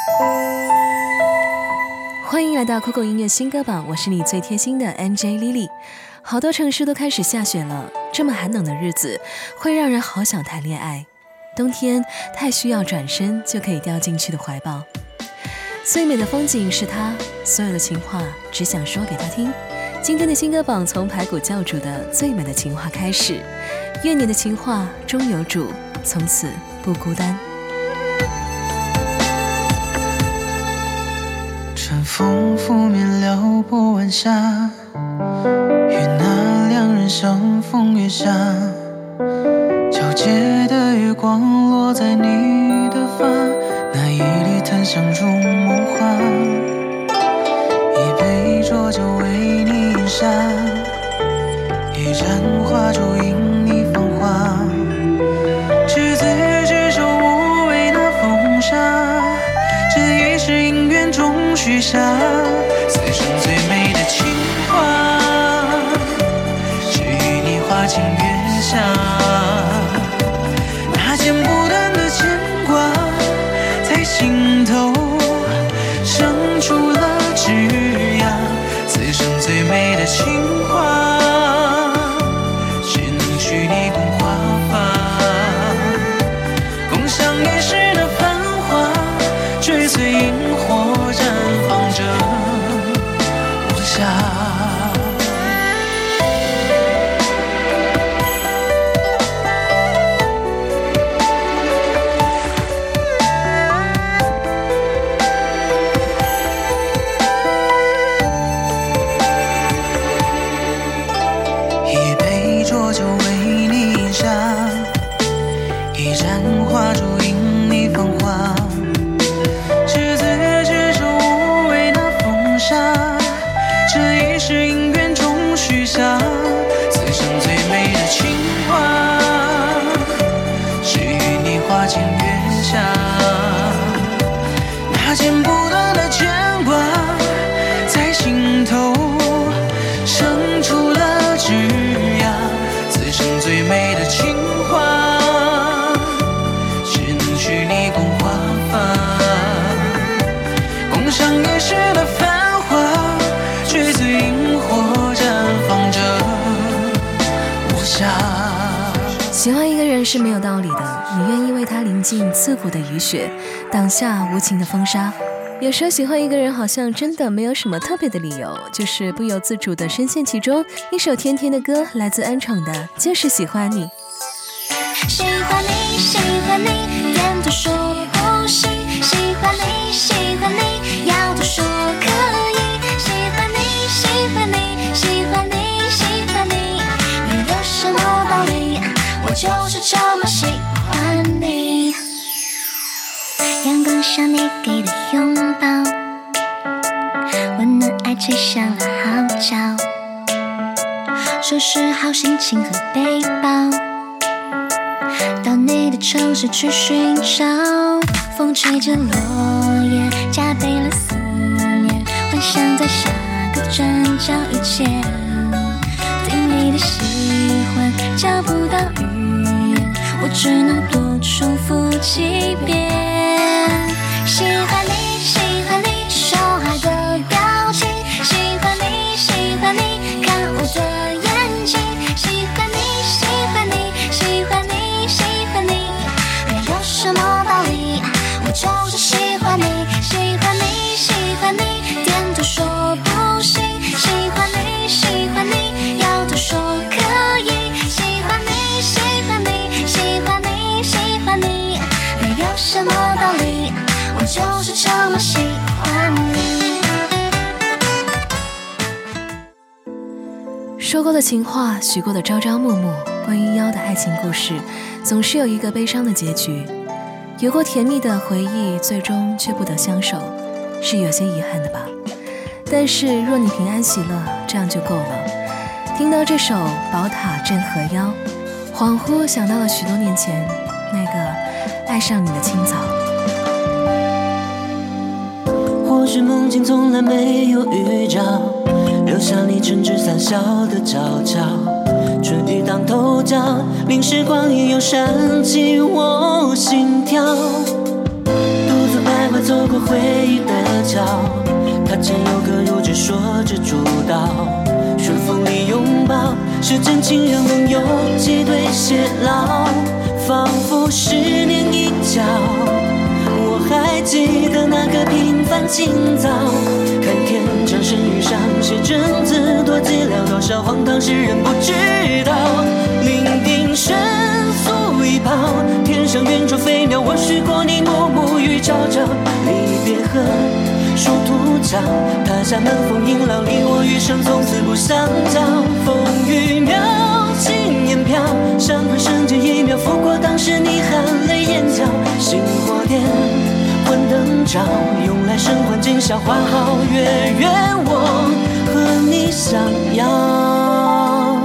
欢迎来到酷狗音乐新歌榜，我是你最贴心的 NJ Lily。 好多城市都开始下雪了，这么寒冷的日子会让人好想谈恋爱，冬天太需要转身就可以掉进去的怀抱。最美的风景是他，所有的情话只想说给他听。今天的新歌榜从排骨教主的最美的情话开始，愿你的情话终有主，从此不孤单。 春风拂面撩拨晚霞，与那两人相逢月下，皎洁的月光落在你的发，那一缕檀香入梦话，一杯浊酒为你饮下，一盏花烛引你芳华，执子之手无畏那风沙，这一世姻缘终许下，此生最美的情话，只与你花前月下，那剪不断的牵挂，在心头生出了枝桠，此生最美的情话，只能许你共华发，共享一世的繁华，追随萤火绽放着我下。一杯浊酒为你饮下，一盏花烛引你芳华，执子之手无畏那风沙，这一世姻缘终许下，此生最美的情话，只与你花前月下，那剪不断的牵挂，在心头生出了枝桠，此生最美的情话，只能许你共华发，共享一世的繁华，追随萤火绽放着我下。 喜欢一个人是没有道理的，你愿意为他淋尽刺骨的雨雪，挡下无情的风沙。有时候喜欢一个人好像真的没有什么特别的理由，就是不由自主的深陷其中。一首甜甜的歌来自安宠的就是喜欢你。 喜欢你，喜欢你，点头说不行。喜欢你，喜欢你，摇头说可以。喜欢你，喜欢你，喜欢你，喜欢你，没有什么道理，我就是这么喜欢你。阳光下你给的拥抱，温暖爱情像了号角，收拾好心情和背包，到你的城市去寻找。风吹着落叶，加倍了思念，幻想在下个转角遇见，对你的喜欢找不到语言，我只能多重复几遍。喜欢你，喜欢你，受害的表情。喜欢你，喜欢你，看我的眼睛。喜欢你，喜欢你，喜欢你，喜欢你，没有什么道理，我就是喜欢你。喜欢你，喜欢你，点头说不行。喜欢你，喜欢你，摇头说可以。喜欢你，喜欢你，喜欢你，喜欢你，没有什么道理，我就是这么喜欢你。 说过的情话，许过的朝朝暮暮，关于妖的爱情故事，总是有一个悲伤的结局。有过甜蜜的回忆，最终却不得相守，是有些遗憾的吧。但是若你平安喜乐，这样就够了。听到这首《宝塔镇河妖》，恍惚想到了许多年前那个爱上你的清早。 或许梦境从来没有预兆，留下你真挚撒笑的娇俏，春雨当头角，令时光也有闪起我心跳。独自徘徊走过回说着主导，顺风里拥抱，是真情让盟友结对偕老，仿佛10年一觉。我还记得那个平凡清早，看天上神谕上写真字多寂寥，多少荒唐事人不知道。伶仃声诉一抛，天上远处飞鸟，我许过你暮暮与朝朝。离别河殊途桥，踏下门风迎浪，你我余生从此不相交。风雨渺，轻烟飘，伤痕瞬间一秒拂过当时你含泪眼角。星火点，昏灯照，用来生还今宵，花好月圆，我和你相邀。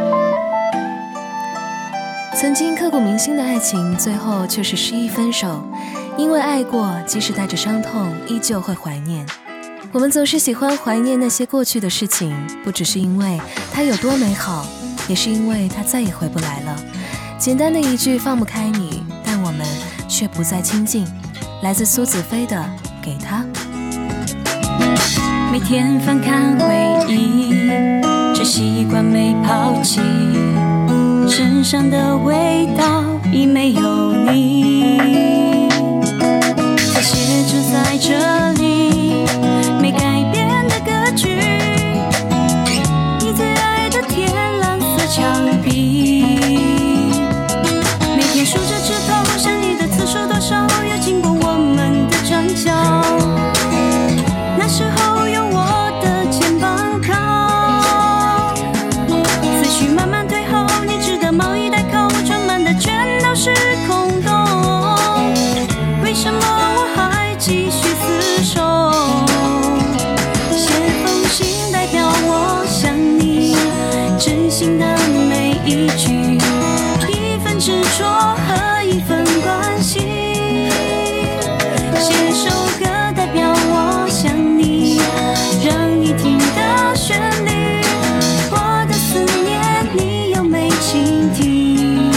曾经刻骨铭心的爱情，最后却是失意分手。因为爱过，即使带着伤痛，依旧会怀念。我们总是喜欢怀念那些过去的事情，不只是因为它有多美好，也是因为它再也回不来了。简单的一句放不开你，但我们却不再亲近。来自苏子飞的《给他》。 每天翻看回忆，这习惯没抛弃，身上的味道已没有你，它写着在这里没改变的歌曲，你最爱的天蓝色墙壁，每天数着指头，想你的次数多少，又经过我们的转角，那时候有我的肩膀靠，思绪慢慢退后，你值得贸易代扣，装满的全都是空洞，为什么我还继续厮守？写封信代表我想你，真心的每一句，一份执着和一份关心。写首歌代表我想你，让你听的旋律，我的思念你有没倾听？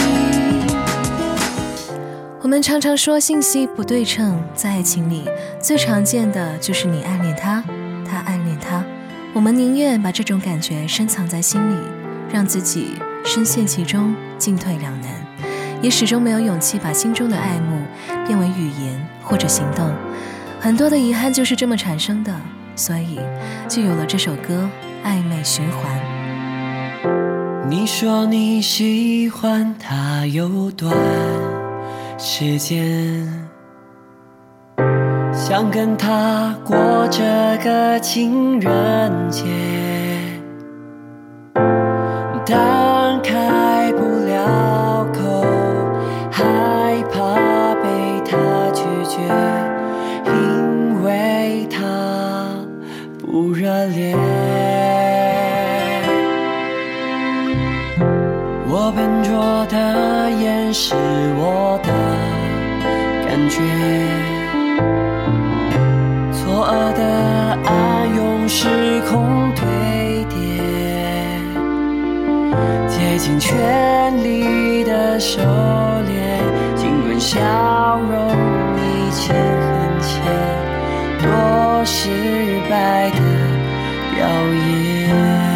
我们常常说信息不对称，在爱情里最常见的就是你暗恋他，他暗恋他。我们宁愿把这种感觉深藏在心里，让自己深陷其中，进退两难，也始终没有勇气把心中的爱慕变为语言或者行动。很多的遗憾就是这么产生的，所以就有了这首歌《暧昧循环》。 你说你喜欢他有段时间，想跟他过这个情人节，但开不了口，害怕被他拒绝，因为他不热烈。我笨拙的掩饰我的感觉，错愕的暗涌时空堆叠，竭尽全力的收敛，尽管笑容一切很浅，多失败的表演。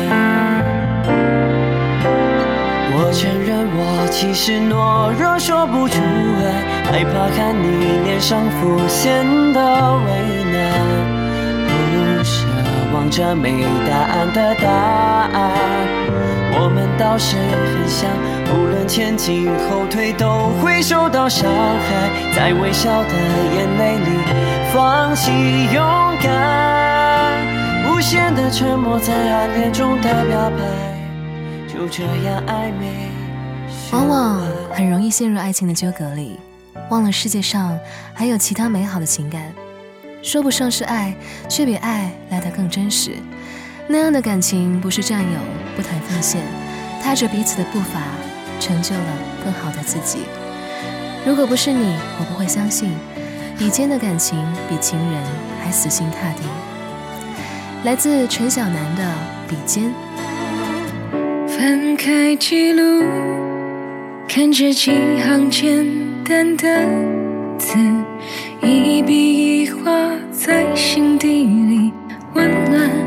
我承认我其实懦弱，说不出爱，害怕看你脸上浮现的为难，不奢望着没答案的答案。我们倒是很像，无论前进后退都会受到伤害，在微笑的眼泪里放弃勇敢，无限的沉默在暗恋中的表白，就这样暧昧。 往往很容易陷入爱情的纠葛里，忘了世界上还有其他美好的情感，说不上是爱，却比爱来得更真实。那样的感情不是占有，不谈奉献，踏着彼此的步伐，成就了更好的自己。如果不是你，我不会相信比肩的感情比情人还死心塌地。来自陈小南的《比肩》。 翻开记录，看着几行简单的字，一笔一画在心底里温暖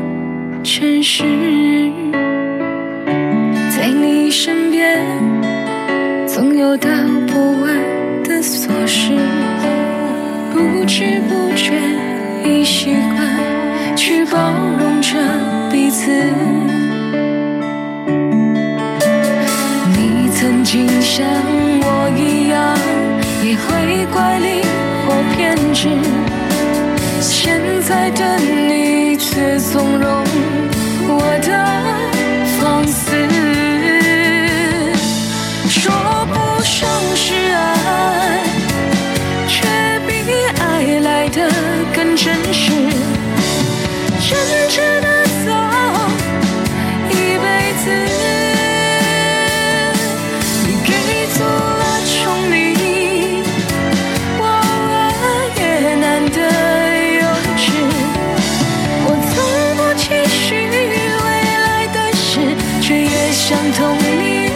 事，不知不觉已习惯去包容着彼此。你曾经像我一样，也会怪力或偏执，现在的你却纵容我的放肆，说不上是爱，却比爱来得更真实，真挚的走一辈子。你给足了宠溺，我也难得幼稚，我从不期许未来的事，却越想同你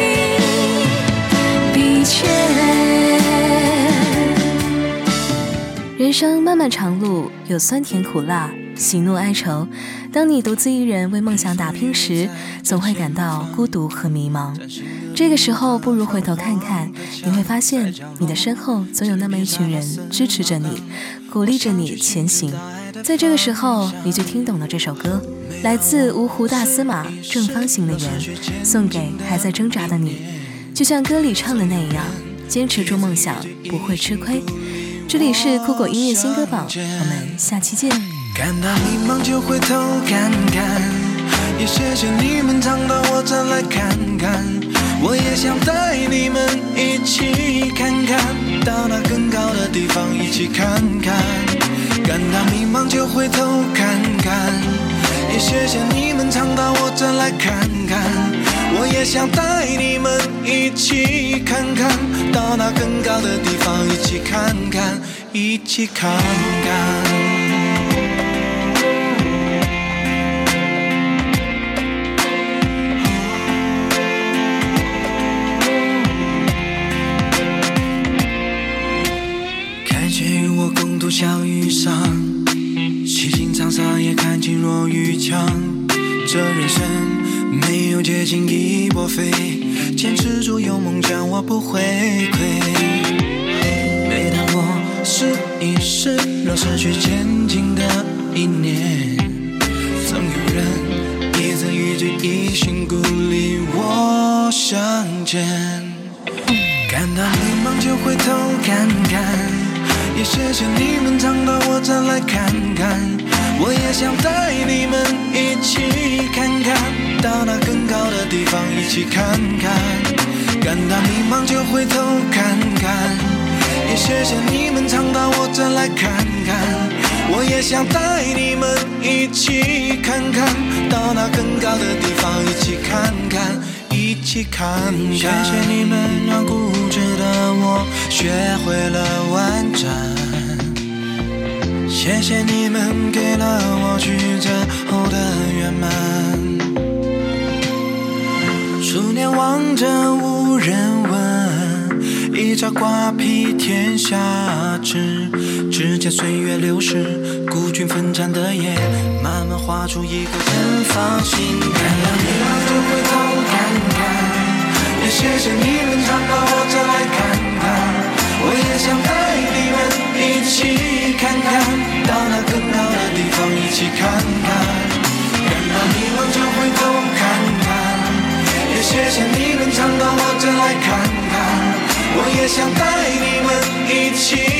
比肩。人生漫漫长路，有酸甜苦辣，喜怒哀愁。当你独自一人为梦想打拼时，总会感到孤独和迷茫。这个时候不如回头看看，你会发现你的身后总有那么一群人支持着你，鼓励着你前行。在这个时候你就听懂了这首歌，来自芜湖大司马正方形的圆，送给还在挣扎的你。就像歌里唱的那样，坚持住梦想，不会吃亏。这里是酷狗音乐新歌榜，我们下期见。 感到迷茫就回头看看，也谢谢你们常到我这来看看，我也想带你们一起看看，到那更高的地方一起看看。感到迷茫就回头看看，也谢谢你们常到我这来看看，我也想带你们一起看看，到那更高的地方一起看看，一起看看。小雨上，洗尽沧桑也看尽弱与强。这人生没有捷径一波飞，坚持住有梦想我不会亏。每当我试一试若失去前进的一念，总有人一字一句一心鼓励我向前。感到迷茫就回头看看，也谢谢你们常到我这来看看，我也想带你们一起看看，到那更高的地方一起看看。感到迷茫就回头看看，也谢谢你们常到我这来看看，我也想带你们一起看看，到那更高的地方一起看看，一起看看。谢谢你们让固执的我学会了婉转，谢谢你们给了我曲折后的圆满。数年望着无人问，一朝挂披天下知，只见岁月流逝，孤军奋战的夜，慢慢画出一个正方形。看了迷茫就回头看看，也谢谢你们常到我这来看看，我也想带你们一起看看，到那更高的地方一起看看。感到迷茫就回头看看，也谢谢你们常到我这来看看，我也想带你们一起